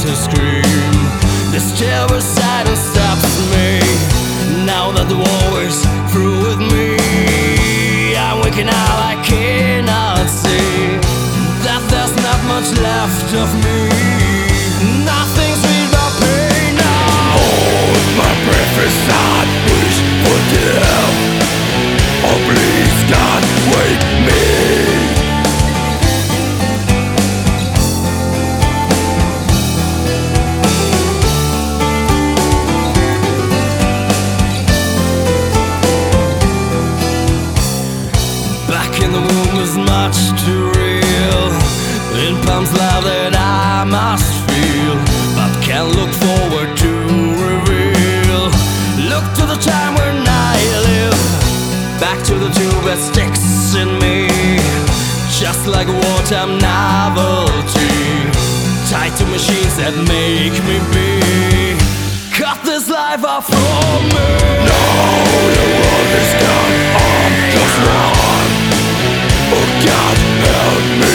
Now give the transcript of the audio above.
to scream. This terror silence stops me. Now that the war is through with me, I'm waking up, I cannot see that there's not much left of me. Nothing's sweet but pain now. Hold my breath aside, wish for death. Oh please God, wake me. Back in the womb is much too real. It pumps love that I must feel, but can't look forward to reveal. Look to the time when I live, back to the tube that sticks in me, just like a wartime novelty, tied to machines that make me be. Cut this life off from me. No, the world is gone, I'm just one. Oh God, help me.